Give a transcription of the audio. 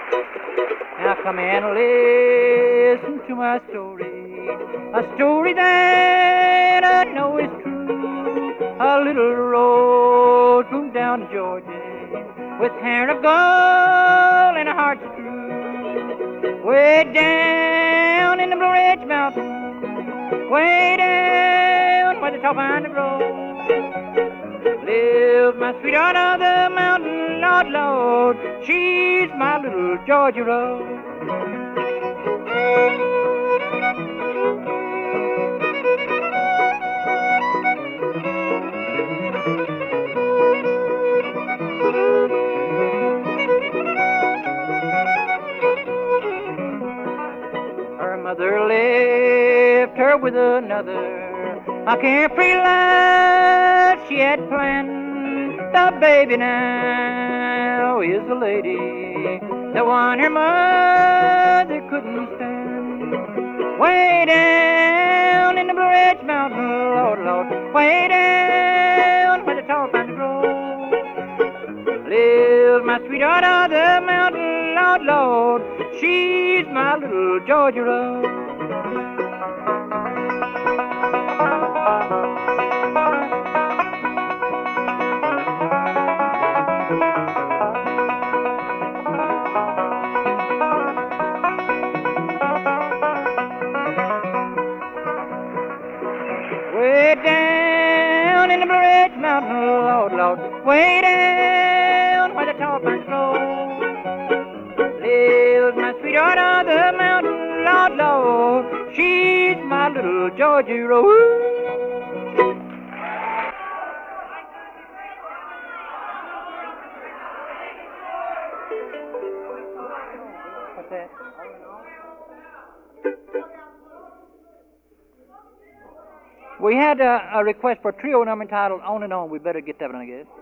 Now come and listen to my story, a story that I know is true. A little rose moved down to Georgia with hair of gold and a heart so true. Way down in the Blue Ridge Mountain, way down where the tall pines grow, lives my sweetheart on the mountain, Lord, Lord, she's my little Georgia Rose. Her mother left her with another, a carefree life she had planned. The baby now is a lady, the one her mother couldn't stand. Way down in the Blue Ridge Mountain, Lord, Lord, way down where the tall pines grow, lives my sweetheart on the mountain, Lord, Lord, she's my little Georgia Rose. Way down in the Blue Ridge Mountain, Lord, Lord, way down where the tall pines grow, lives my sweetheart on the mountain, Lord, Lord, she's my little Georgia Rose. What's that? We had a request for a trio number entitled On and On. We better get that one, I guess.